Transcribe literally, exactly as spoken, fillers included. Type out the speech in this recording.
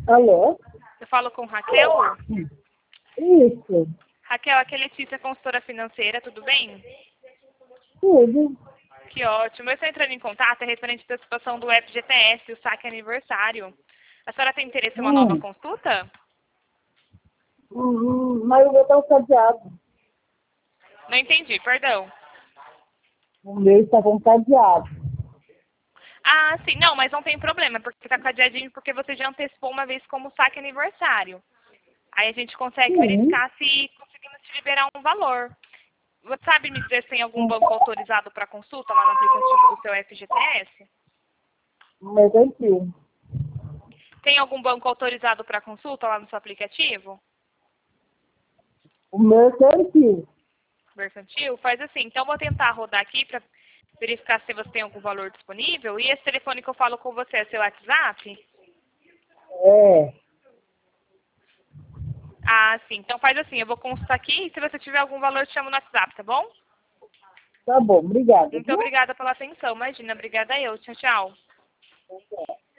Alô? Eu falo com Raquel. Isso. Raquel, aqui é Letícia, consultora financeira, tudo bem? Tudo. Que ótimo. Eu estou entrando em contato a referente da situação do F G T S, o saque aniversário. A senhora tem interesse em uma nova Hum. consulta? Uhum. Mas eu vou estar cadeado. Não entendi, perdão. O meu está com cadeado. Ah, sim, não, mas não tem problema, porque tá cadeadinho, porque você já antecipou uma vez como saque aniversário. Aí a gente consegue Sim. verificar se conseguimos te liberar um valor. Você sabe me dizer se tem algum banco autorizado para consulta lá no aplicativo do seu F G T S? Mercantil. Tem algum banco autorizado para consulta lá no seu aplicativo? O mercantil. Mercantil? Faz assim. Então, vou tentar rodar aqui para verificar se você tem algum valor disponível. E esse telefone que eu falo com você é seu WhatsApp? É. Ah, sim. Então, faz assim. Eu vou consultar aqui e se você tiver algum valor, te chamo no WhatsApp, tá bom? Tá bom, obrigada, Muito viu? obrigada pela atenção. Imagina, obrigada eu. Tchau, tchau. Tá bom.